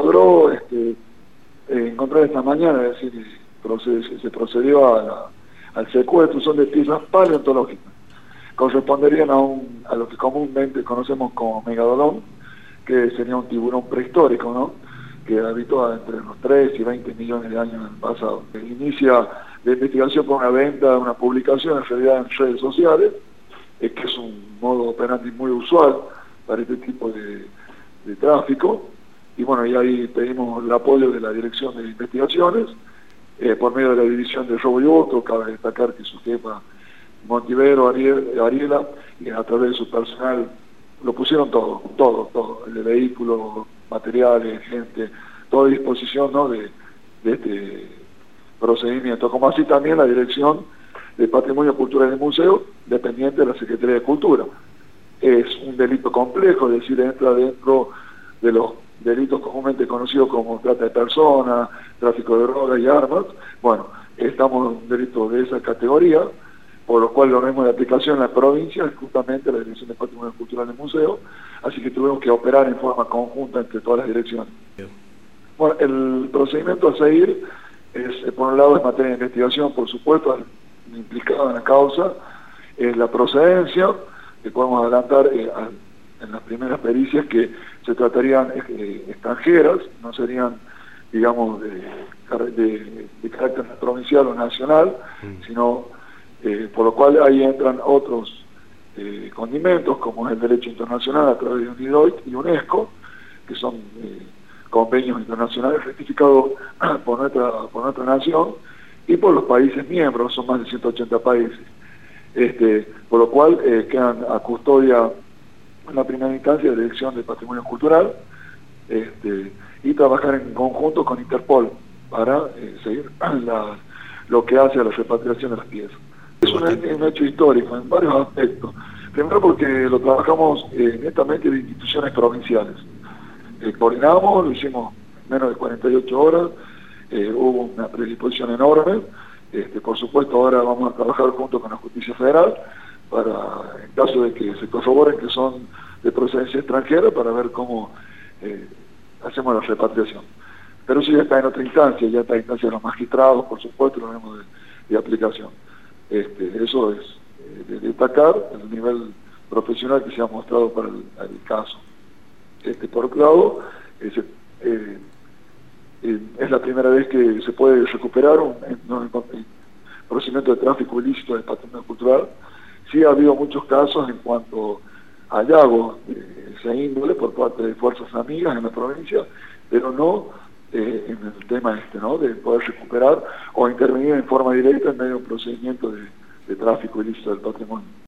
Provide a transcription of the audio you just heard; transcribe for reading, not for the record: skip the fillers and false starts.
logró encontrar esta mañana, es decir, se procedió al secuestro, son de piezas paleontológicas, corresponderían a lo que comúnmente conocemos como megalodón, que sería un tiburón prehistórico, ¿no?, que habitó entre los 3 y 20 millones de años en el pasado. Inicia la investigación con una venta, una publicación en realidad en redes sociales, que es un modo operandi muy usual para este tipo de tráfico, y bueno, y ahí pedimos el apoyo de la Dirección de Investigaciones, por medio de la División de Robo y Hurto. Cabe destacar que su jefa Montivero, Ariela, y a través de su personal lo pusieron todo, el de vehículos, materiales, gente, toda disposición, ¿no?, de este procedimiento, como así también la Dirección de Patrimonio Cultural del Museo, dependiente de la Secretaría de Cultura. Es un delito complejo, es decir, entra dentro de los delitos comúnmente conocidos como trata de personas, tráfico de drogas y armas. Bueno, estamos en un delito de esa categoría, por lo cual lo mismo de aplicación en la provincia es justamente la Dirección de Patrimonio Cultural del Museo, así que tuvimos que operar en forma conjunta entre todas las direcciones. Bueno, el procedimiento a seguir es, por un lado, en materia de investigación, por supuesto, implicado en la causa, es la procedencia, que podemos adelantar en las primeras pericias que se tratarían extranjeras, no serían, digamos, de carácter provincial o nacional, sino por lo cual ahí entran otros condimentos, como es el derecho internacional a través de UNIDOIT y UNESCO, que son convenios internacionales ratificados por nuestra nación y por los países miembros, son más de 180 países. Por lo cual quedan a custodia en la primera instancia de la Dirección de Patrimonio Cultural, y trabajar en conjunto con Interpol para seguir lo que hace a la repatriación de las piezas. Es un hecho histórico en varios aspectos. Primero porque lo trabajamos netamente de instituciones provinciales. Coordinamos, lo hicimos menos de 48 horas, hubo una predisposición enorme. Por supuesto, ahora vamos a trabajar junto con la Justicia Federal para, en caso de que se corroboren que son de procedencia extranjera, para ver cómo hacemos la repatriación. Pero eso ya está en otra instancia, ya está en instancia de los magistrados, por supuesto, lo mismo de aplicación. Eso es de destacar el nivel profesional que se ha mostrado para el caso. Por otro lado, es la primera vez que se puede recuperar un procedimiento de tráfico ilícito del patrimonio cultural. Sí ha habido muchos casos en cuanto a hallazgos de esa índole por parte de fuerzas amigas en la provincia, pero no en el tema ¿no?, de poder recuperar o intervenir en forma directa en medio de un procedimiento de tráfico ilícito del patrimonio.